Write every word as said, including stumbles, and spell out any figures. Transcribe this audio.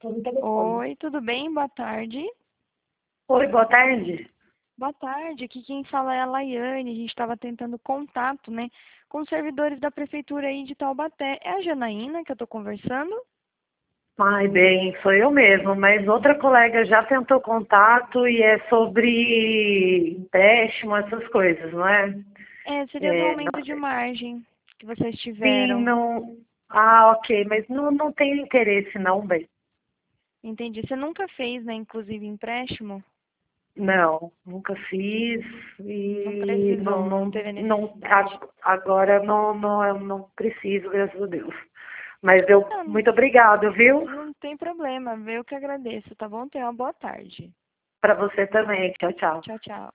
no telefone. Oi, tudo bem? Boa tarde. Oi, boa tarde. Boa tarde, aqui quem fala é a Laiane, a gente estava tentando contato, né, com os servidores da prefeitura aí de Taubaté. É a Janaína que eu estou conversando? Ai, bem, sou eu mesmo, mas outra colega já tentou contato e é sobre empréstimo, essas coisas, não é? É, seria do É, aumento de não- margem que vocês sim, tiveram. não... Ah, ok, mas não, não tenho interesse não, bem. Entendi. Você nunca fez, né, inclusive empréstimo? Não, nunca fiz Não e não, precisou, não não, teve a não, necessidade. a- agora não, não, eu não preciso, graças a Deus. Mas eu, Não, muito obrigada, viu? não tem problema, eu que agradeço, tá bom? Tenha uma boa tarde. Para você também. Tchau, tchau. Tchau, tchau.